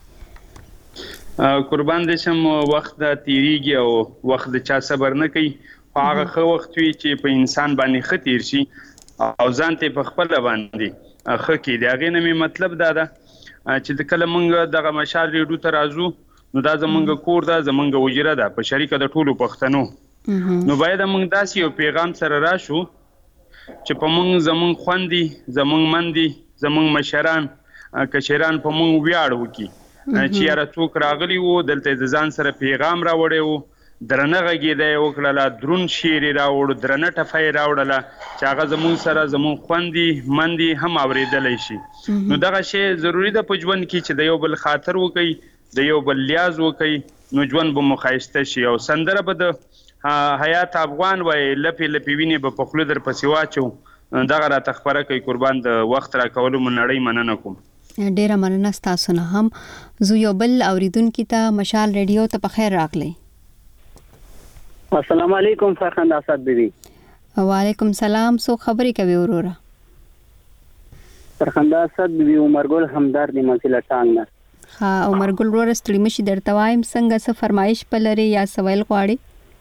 S19: قربان دې شم وخت تیریږي او وخت چا صبر نه کوي هغه خو وخت وی چې په انسان باندې خطر شي او ځان ته په خپل باندې خو کې دا غي نه مطلب دا ده چې د کله مونږ دغه مشال ریډیو ته راځو نو دا زمونږ کور ده زمونږ وجره ده په شریکه د ټولو پښتنو نو باید مونږ داسې یو پیغام سره راشو چې په مونږ زمونږ خوندي زمونږ مندي زمونږ مشران کشران په مونږ ویاړ وکي چې یاره څوک راغلی وو دلته د ځان سره پیغام راوړی وو درنه غږېدی وکړله درون شعر یې راوړ درنه ټفه یې راوړله چې هغه زمونږ سره زمونږ خوندي مندي هم اورېدلی شي نو دغه شی ضروري ده په ژوند کې چې د یو بل خاطر وکړي د یو بل لیاز وکړي نو ژوند به مو ښایسته شي او سندره به د حیات افغان وایي لپې لپې وینې به په خوله در پسې واچو دغه راته خپره کوي قربان د وخت راکولو مو نړۍ مننه کوم
S1: ډیره مننه ستاسو نه هم زه یو بل اوریدونکي ته مشال ریډیو ته په خیر راغلی
S20: السلام علیکم فرخنده اسد بیبي
S1: وعلیکم سلام سو خبري کوي وروره
S20: فرخنده اسد بیبي عمر ګل همدار دی مسله ټانګ نه
S1: ها عمر ګل ورور ستړي مشي درته وایم څنګه څه فرمایش پلري یا سوال غواړي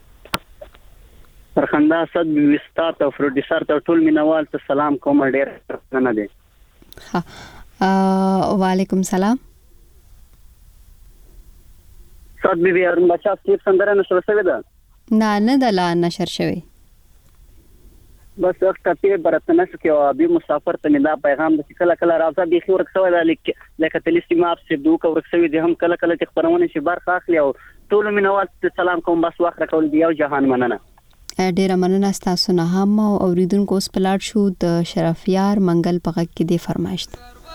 S20: فرخنده صد وستات او پروډوسر ته ټول مینوال ته سلام کوم ډیر نه دی
S1: ها وعلیکم سلام
S20: صد بي بي ارن بچا سیف سندره نشر شوی ده
S1: نه نه د لا نشر شوی
S20: بس وخت په برتنه کې او ابي مسافر ته دا پیغام د کله کله راځي به خور څه ودا لکه تلسي ماپ سي دوه کو ورسوي دي هم کله کله خبرونه شي برخه اخلي او ټول مینوال ته سلام کوم بس وخت راکول دی او جهان مننه
S1: ډیره مننه تاسو نه هم اوریدونکو اوس پلاټ شو د شرفیار منګل پغه کې دی فرمایشت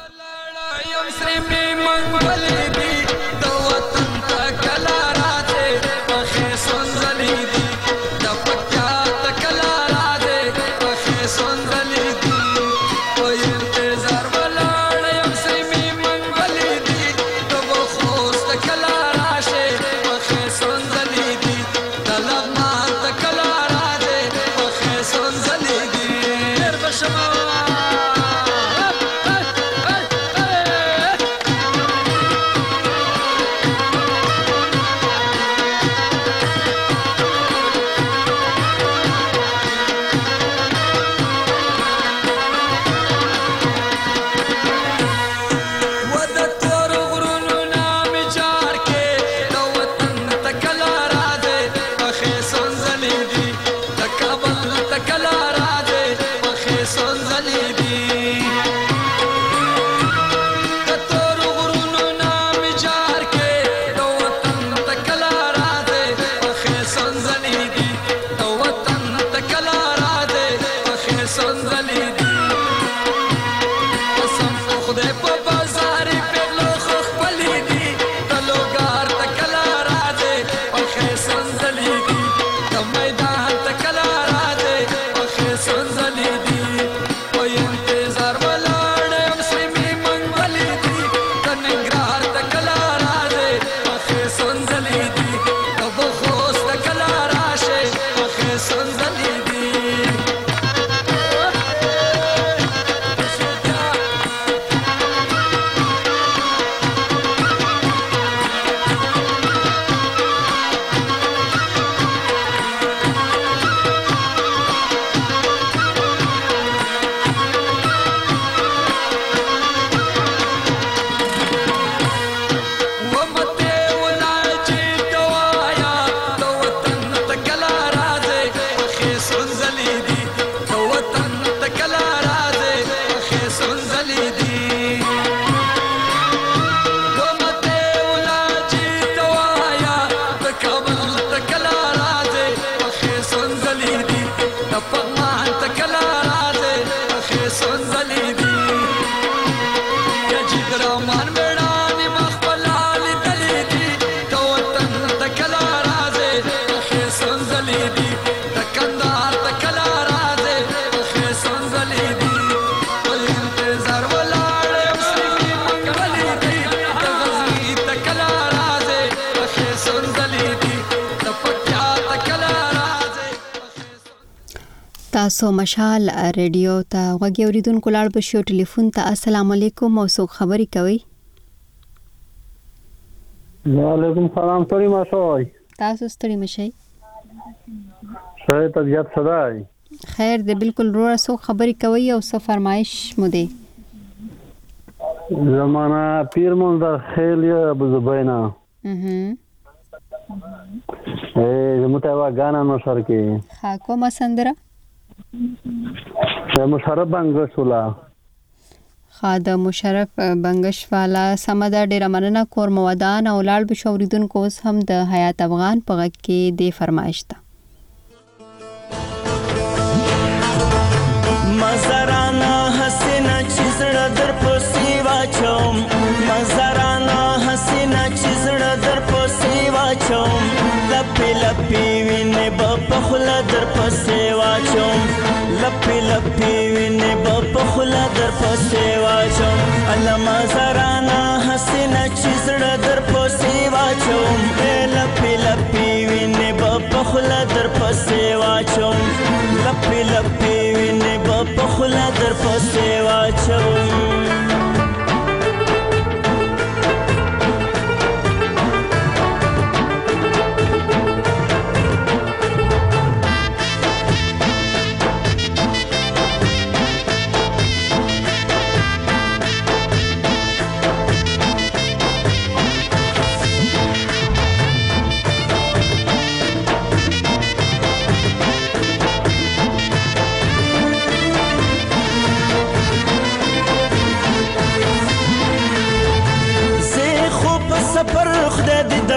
S1: تاسو مشال ریډیو ته وګورئ اوریدونکو لاړ بشو ټلیفون ته السلام علیکم موضوع خبري کوي
S21: وعلیکم سلام ستړي ماشوي
S1: تاسو ستړي مشي
S21: شاید طبيعت صداي
S1: خیر دې بالکل روړه سو خبري کوي او څه فرمایش مو دي
S21: زمانہ پیر مون در خیل ابو زبینا
S1: اها
S21: اے زموته وا غانا نو سر کې
S1: ها کومه سندره
S21: مشرف بنگش والا
S1: خاده مشرف بنگش والا سمدا ډیر مننه کور مودان او لاړ بشوریدون کوس هم د حیات افغان په غږ کې د فرمایش ته
S22: مزرانا حسینا چیزړه در پوسی واچوم مزرانا حسینا چیزړه در پوسی واچوم لپی لپی وینه په خلا در پوسی واچوم لپی لپی وینه په خلا در پوسی واچوم الله مزرانا حسینا چیزړه در پوسی واچوم لپی لپی وینه په خلا در پوسی واچوم لپی لپی وینه په خلا در پوسی واچوم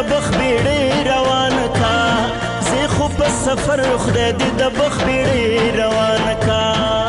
S22: د بخ بیړې روان کا زه خو په سفر خدای دې د بخ بیړې روان کا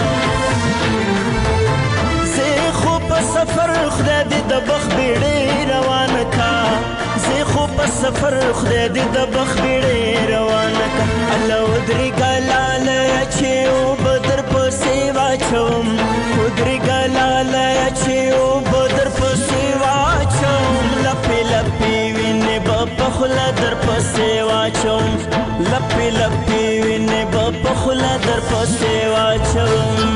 S22: زه خو په سفر خدای دې د بخ بیړې روان کا زه خو په سفر خدای دې د بخ بیړې روان کا الله ودري ګلال چې او بدر په سیوا چوم ودري ګلال چې او بدر په سیوا چوم لپی لپی وینې په خلا در په سیوا چوم لپی لپی وینې په خلا در په سیوا چوم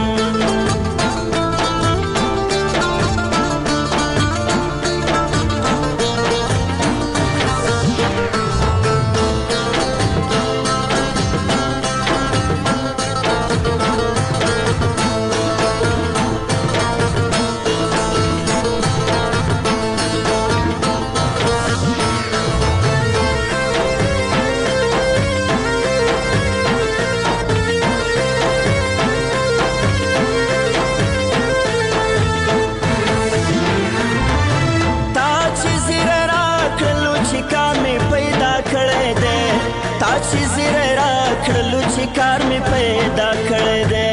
S22: چې زیره را کړلو چې کار مې پیدا کړی دی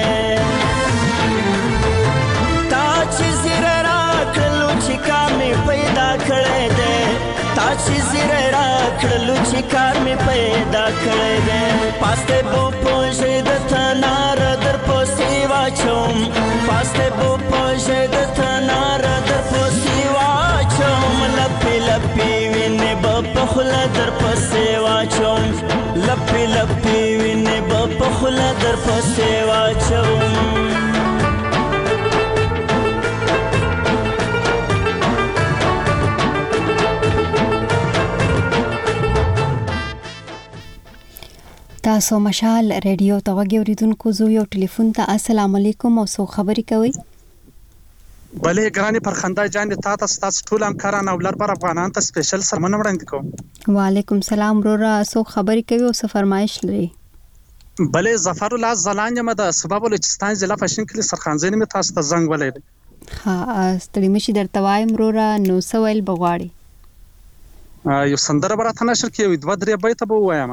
S22: تا چې زیره را کړلو چې کار مې پیدا کړی دی تا چې زیره را کړلو چې کار مې پیدا کړی دی پاسته بو پوجې د تنار در پسې واچوم پاسته بو پوجې د تنار در پسې واچوم لپې لپې وینې به په خوله در پسې واچوم لپی لپی وینې به په خوله در پسې واچوم
S1: تاسو مشال ریډیو ته غوږی اوریدونکو زو یو ټلیفون ته السلام علیکم او څو خبرې کوي
S2: بلې ګرانې فرخنده جان ته تاسو تاسو ټول همکاران او لر بر افغانان ته سپیشل سلام وړاندې کوم
S1: وعلیکم سلام وروره څو خبرې کوي او څه فرمایش لري
S2: بلې ظفر الله زلان یم د سبب بلوچستان ضلع فاشن کلی سرخانزین می تاسو ته زنګ ولې
S1: ها ستړي مشي درته وایم وروره نو سوال بغواړي
S2: یو سندره براته نشر کوي دوه درې بیت به وایم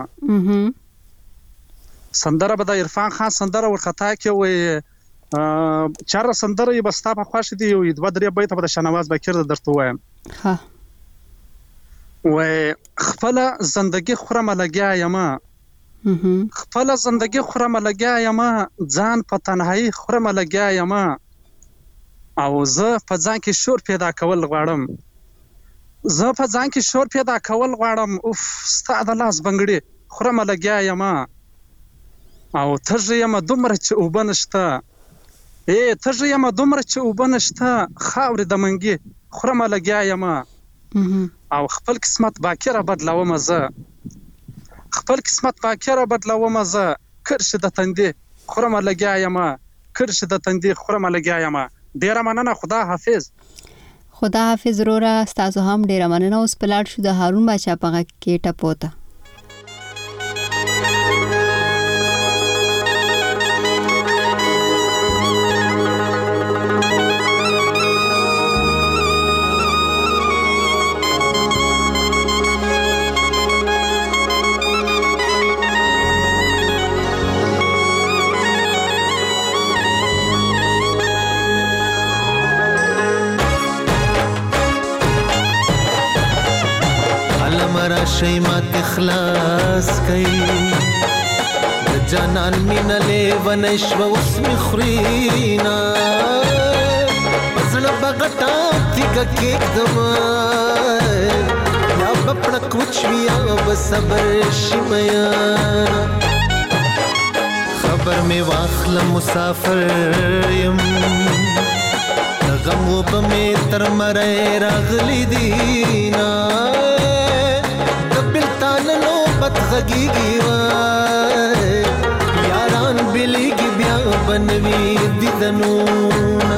S2: سندره به د عرفان خان سندره ورختا کې وي چار سندره یې بستا په خواشه دی یو دوه درې بیت په شنواز بکر درته وایم
S1: ها
S2: و خپل زندگی خورم لګیا یم خپل زندگی خورم لګیا یم ځان په تنهایی خورم لګیا یم او زه په ځان کې شور پیدا کول غواړم زه په ځان کې شور پیدا کول غواړم اوف ستاد لاس بنګړي خورم لګیا یم او ترجه یم دومره چې وبنشته اے ترجه یم دومره چې وبنشته خاورې د منګي خورم لګیا یم او خپل قسمت باکره بدلوم زه خپل قسمت باکره بدلوم زه کرش د تندې خورم لګیا یم کرش د تندې خورم لګیا یم ډیره مننه خدا حافظ
S1: خدا حافظ وروره تاسو هم ډیره مننه اوس پلاټ شو د هارون بچا پغه کې ټپوته
S3: شي ما تخلاص کوي د جانان مين له ونشو اوس مخرینا پسړ بغټا تیګ کې دما یا بپړ کوچ ویا بصبر شمیا خبر می واخل مسافر يم غم وب می تر مړ راغلی دینا غږیږي وای یاران بلیږي بیا بنوي دیدنونه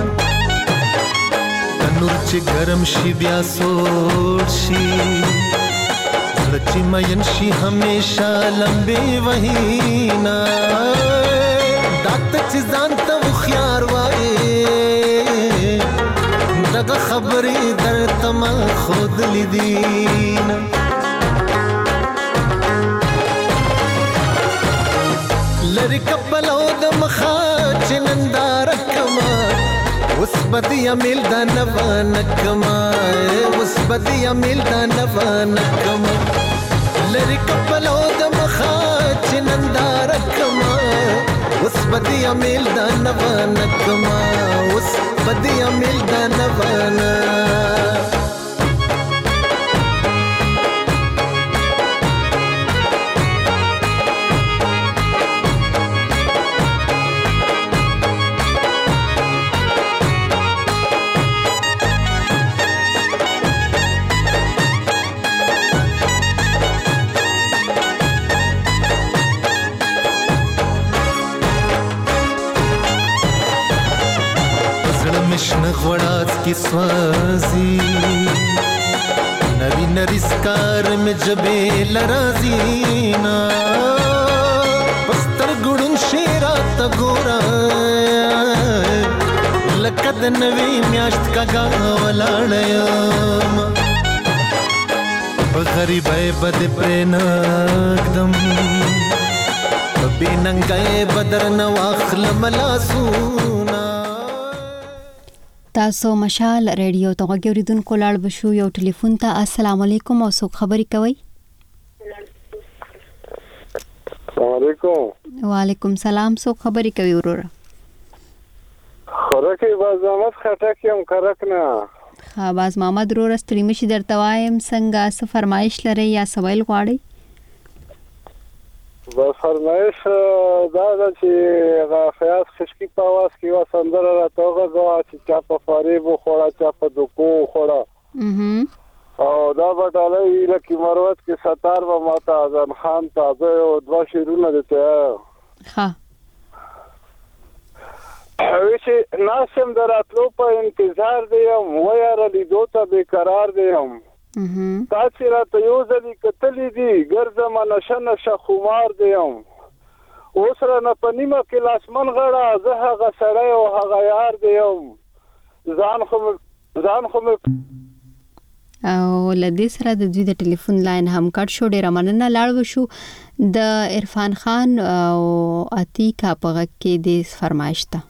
S3: تنور چې ګرم شي بیا سوړ شي چې مین شي همیشه لمبي وهینا دات چې ځان ته خيار وای دغه خبرې درته ما خود لیدینا لری کپلو د مخا چنندار کما اوس بدیا میل د نوان کما اوس بدیا میل د نوان کما لری کپلو د مخا چنندار کما اوس بدیا میل د نوان کما اوس بدیا میل د نوان مشن غوړاس کی سوازی نری نری سکار میں جبے لرازینا پستر ګړون شیرا تا ګورا لکد نوی میاشت کا گا ولاړم غریبای بد پرناکدم بیننګای بدر نواخل ملاسونا
S1: تاسو مشال ریډیو ته غوړیدونکو لاړ بشو یو ټلیفون ته السلام علیکم او څوک خبري کوي
S4: السلام علیکم
S1: وعلیکم سلام څوک خبري کوي وروره
S4: خورکه باز محمد خټک یم کرکنه
S1: ها باز محمد وروره ستړي مشي درته وایم څنګه څه فرمایش لري یا سوال غواړي
S4: بس فرمایش دا ده چې هغه فیاض خشکی په आवाज کې وا سندره راته وغږوه چې چا په فریب وخوړه چا په دوکو وخوړه او دا به ډالۍ لکه مروت کې ستار به ماته اذان خان تازه او دوه شعرونه دته
S1: ها
S4: چې ناسم دراتلو په انتظار دی او یاره لیدو ته بیقرار دی هم تاسو راته یو ځلې کتلې دي ګرځم نشه نشه خمار دی هم اوس را نه په نیمه کې لاسمن غړه زه هغه سړی او هغه یار دی هم ځان خو ځان خو
S1: او لدې سره د دوی د ټلیفون لاین هم کټ شو ډېره مننه لاړ وشو د عرفان خان او عتیقه په غږ کې د فرمایش ته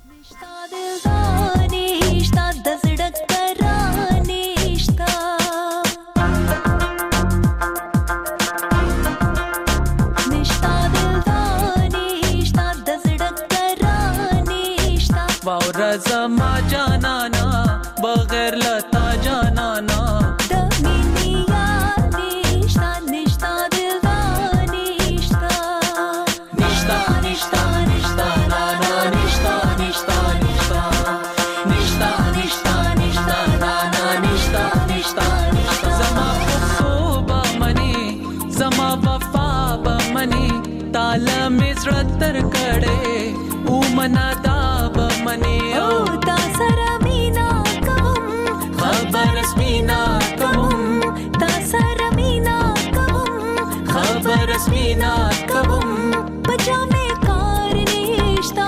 S5: زما جانانا بغیر لتا جانانا دمینی یادیشتا نشتا دلوانیشتا نشتا نشتا نشتا نانا نشتا نشتا نشتا نشتا نشتا نشتا نانا نشتا نشتا نشتا زما خوبا منی زما وفا بمنی تالا مزرت تر کڑے او منا دا بمنی او تا سره مینا کوم خبر اسمینا کوم تا سره مینا کوم خبر اسمینا کوم بچا مې کار نشتا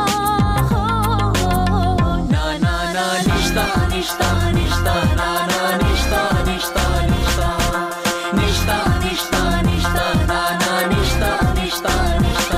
S5: نا نا نا نشتا نشتا نشتا نا نا نشتا نشتا نشتا نشتا نشتا نشتا نا نا نشتا نشتا نشتا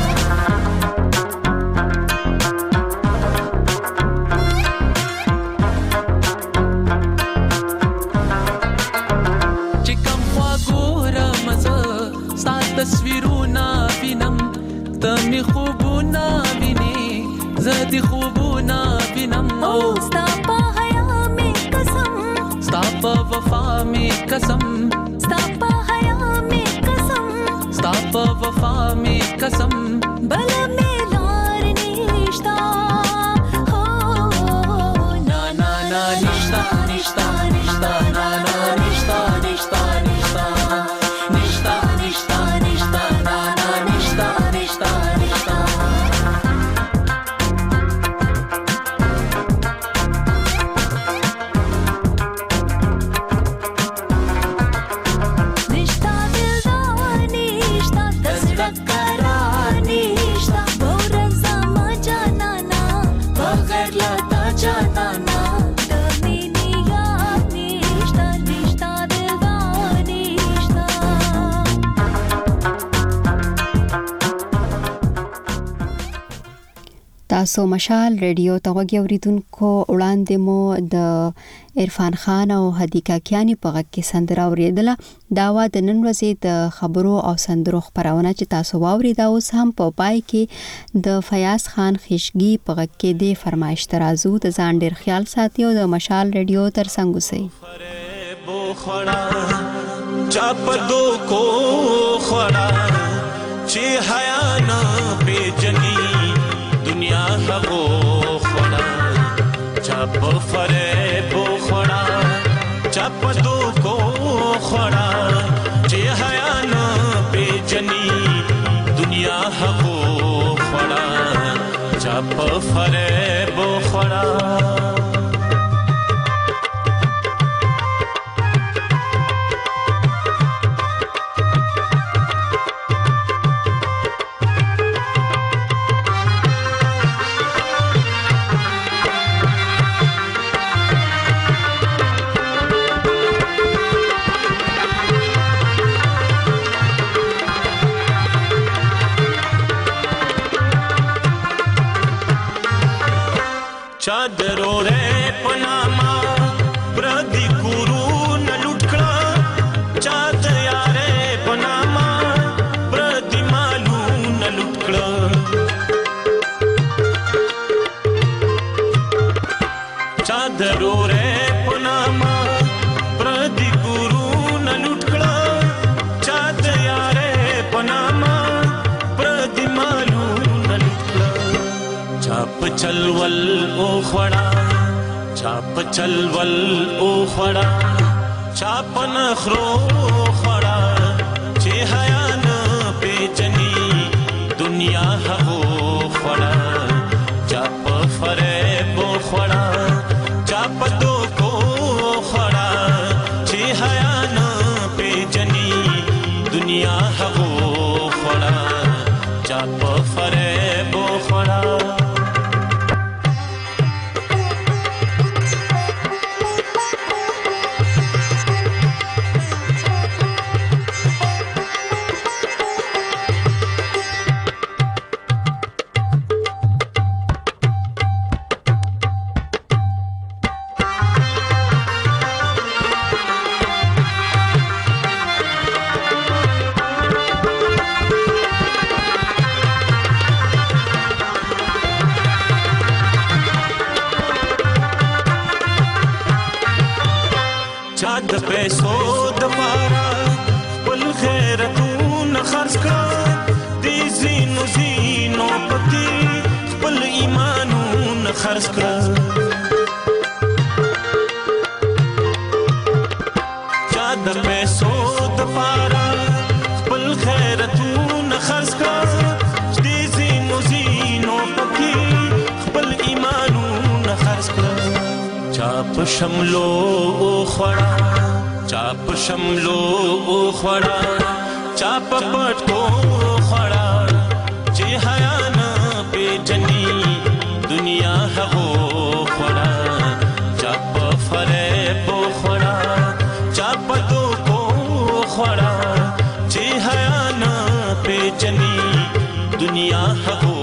S5: تصویرونا وینم تمی خوبونا ویني زدي خوبونا وینم او ستا په حیا می قسم ستا په وفا می قسم ستا په حیا می قسم ستا په وفا می قسم بل می لار نشتا هو نا نا نا نشتا نشتا نشتا نا نا نشتا نشتا نشتا نشتا نشتا نشتا نا نا نشتا نشتا نشتا نشتا دلدانی نشتا دزړه کرانی
S1: تاسو مشال ریډیو ته غوږی اوریدونکو وړاندې مو د عرفان خان او هدیکا کیانی په غږ کې سندره اوریدله. دا و د نن ورځې د خبرو او سندرو خبرونه چې تاسو واوریدا. اوس هم په پای کې د فیاض خان خشګي په غږ کې د فرمایش ترازو د ځان ډیر خیال ساتي او د مشال ریډیو تر څنګ اوسئ.
S22: چاپ دو کو خړا چې حیا نه پیجنی دنیا هغو خړا چاپ فریب خړا چاپ دو کو خړا چې حیا نه پیجنی دنیا هغو خړا چاپ فریب خړا चादरो रे पनामा प्रदी गुरु न लुटकड़ा चाद यारे पनामा प्रदी मालू न लुटकड़ा चादरो रे पनामा प्रदी गुरु न लुटकड़ा चाद यारे पनामा प्रदी मालू न लुटकड़ा चाप चलवल ओ खड़ा चाप चलवल ओ खड़ा चाप नखरो खड़ा चे हया न पेचनी दुनिया हगो खड़ा चाप फरेब खड़ा चाप दो को खड़ा चे हया न पेचनी दुनिया हगो खड़ा चाप फरेब खड़ा चाद पैसो दपारा पल खैरतून खर्च का दी जीनो जीनो पति पल ईमानून खर्च का चाद पैसो दपारा पल खैरतून खर्च का दी जीनो जीनो पति पल ईमानून खर्च का चाप शमलो ओ खड़ा चाप शमलो ओ खड़ा चाप पटको खड़ा जे हया न पेचनी दुनिया हगो खड़ा चाप फरेब खड़ा चाप दो को खड़ा जे हया न पेचनी दुनिया हगो